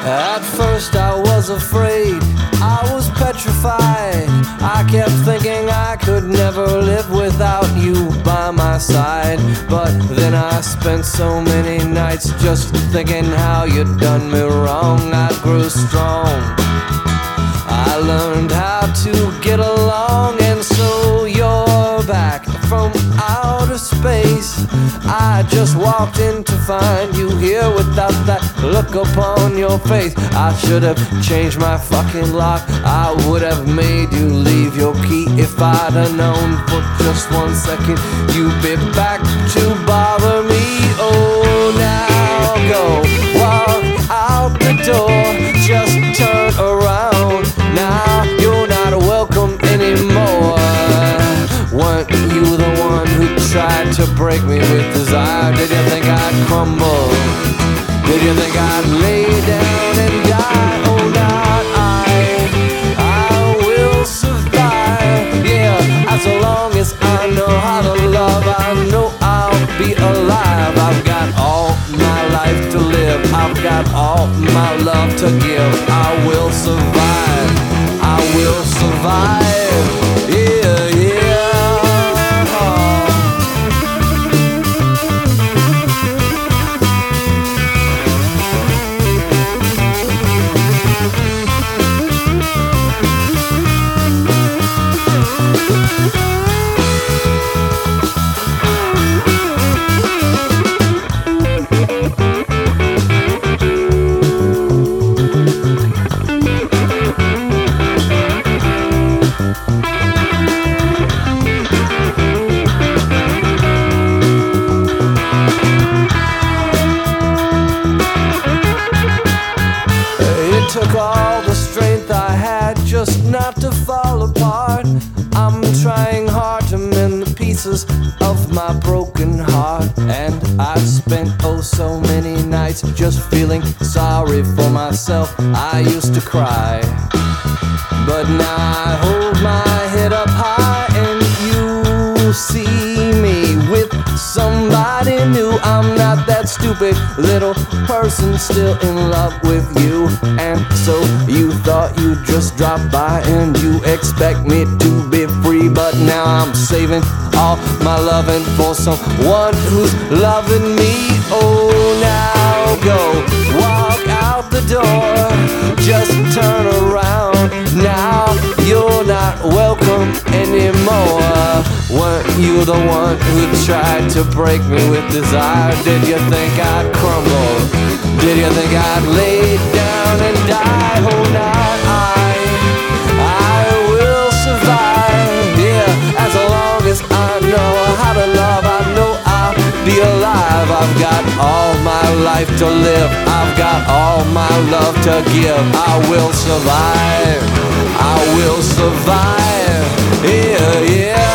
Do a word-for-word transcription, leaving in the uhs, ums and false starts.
At first I was afraid, I was petrified. I kept thinking I could never live without you by my side. But then I spent so many nights just thinking how you'd done me wrong. I grew strong, I learned how to get along. And so you're back from outer space. I just walked in to find you here without that look upon your face. I should have changed my fucking lock, I would have made you leave your key. If I'd have known for just one second you'd be back to bother me. Oh, now go walk out the door, just turn around. Now you're not welcome anymore. Weren't you the one who tried to break me with desire? Did you think I'd crumble? Did you think I'd lay down and die? Oh, not I, I will survive. Yeah, as long as I know how to love, I know I'll be alive. I've got all my life to live, I've got all my love to give. I will survive, I will survive. Yeah, yeah. Took all the strength I had just not to fall apart. I'm trying hard to mend the pieces of my broken heart. And I've spent oh so many nights just feeling sorry for myself. I used to cry, but now I hold my head up high and you see me with somebody new. I'm not that stupid little person still in love with you. And so you thought you'd just drop by and you expect me to be free. But now I'm saving all my loving for someone who's loving me. Oh, now go walk out the door, just turn around. Now you're not welcome anymore. Weren't you the one who tried to break me with desire? Did you think I'd crumble? Did you think I'd lay down and die? Oh, not I, I will survive. Yeah, as long as I know how to love, I know I'll be alive. I've got all my life to live, I've got all my love to give. I will survive, I will survive. Yeah, yeah.